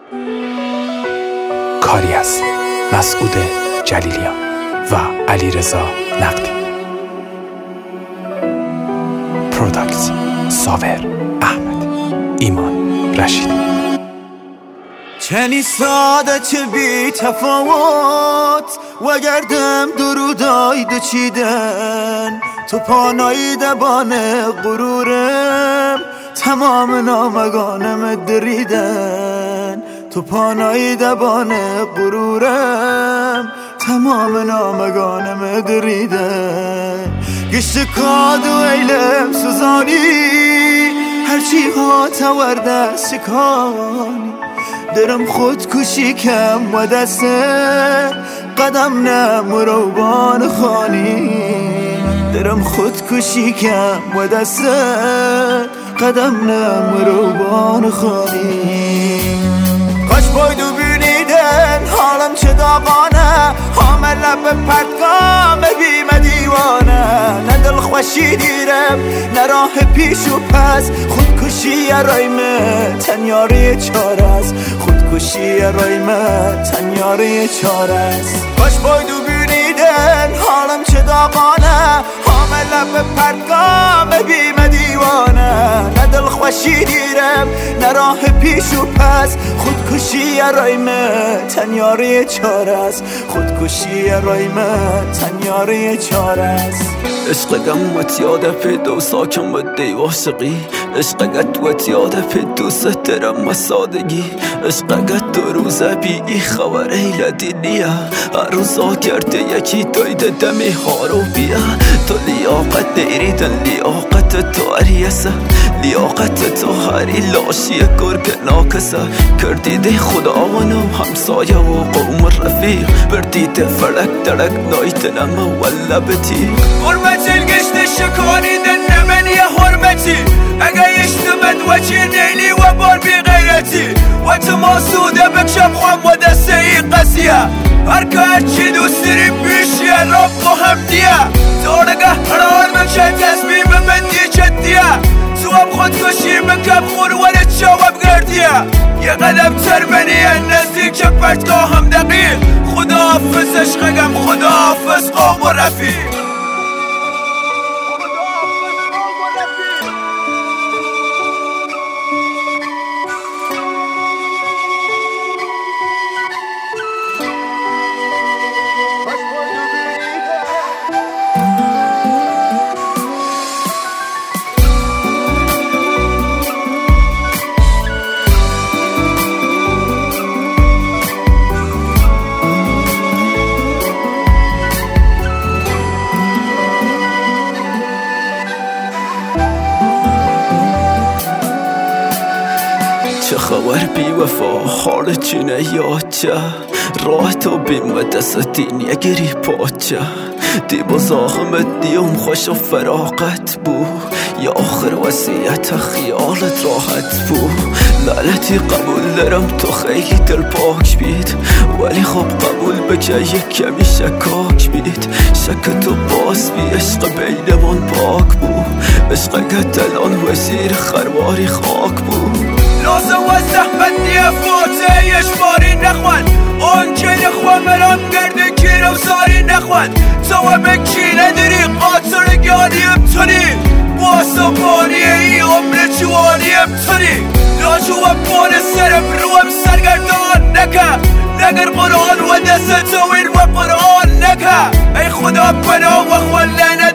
کاری از مسعود جلیلیان و علیرضا نقدی. پروداکت ساور احمد، ایمان رشیدی. چنی ساده چه بی تفاوت و گردم درودای دو چیدن تو پانایی دبان غرورم تمام نامگانم دریدن تو پانایی دبان غرورم تمام نامگانم دریدن گشت کاد و ایلم سوزانی هرچی ها تورده شکانی درم خودکشی کم و دسته قدم نه مروبان خانی درم خودکشی کم و دسته قدم نه مروبان خانی کاش باید بینیدن حالم چه داغانه حامل لب پرتگام بیم دیوانه نه دل خوشی دیرم نه راه پیش و پس خودکشی رایمه تنیاری چاره است خودکشی رایمه تنیاری چاره است کاش باید بینیدن حالم چه داغانه حامل لب پرتگام بیم دیوانه نه دل خوشی دیرم نه راه پیش و پس خودکشی رایمه تنیاری چاره است خودکشی رایمه تنیاری چاره است عشقم وتیاده پیدو ساکن و دیواشقی عشقت وتیاده پیدو سترم و سادگی عشقت دو روزه بی ای خبر ایلدی نیا هر روزا کرده یکی دایده دمی هارو بیا تو لیاقت دیریدن لیاقت تو عریسه لیاقت تو هری لاشی گرگ ناکسه کردیده خدا ونو همسایه و قوم رفیق بردیده فلک درک نایتنم ولبتی حرمت القشت شکانیدن نمن یه حرمتی اگه اشتمد وچی نیلی و بار بی غیرتی و تو ماسوده بکشم خوام و دسته ای قصیه هر که هرچی دوست داری بیشیه رب و همدیه دارگه هرار بکشه تصمیم بندی چدیه تو هم خودکشی بکم خور ولد شواب گردیه یه قدم تر بنیه نزدیک پرتگاه هم دقیق خدا حافظ عشقم خدا حافظ قوم و رفیق چه خبر بی وفا حال چینه یاچه راه تو بیم و دستین یگری پاچه دی بزاقمت دیم خوش و فراغت بو یا آخر وسیعت خیالت راحت بو لعنتی قبول دارم تو خیلی دل پاک بید ولی خب قبول بجا یک کمی شکاک بید شک تو باز بی عشق بینمان پاک بو عشقت الان وزیر خرواری خاک بو لازم و زحمتی فوته یشباری نخوان اون که نخوان مرام گرده کیرو ساری نخوان تو همه کی نداری قاطر گانیم تونی باسا بانیه ای عمر جوانیم تونی لاجو و بان سرم روم سرگردان نکه نگر قرآن و دست توین و قرآن نکه ای خدا پناه و خوان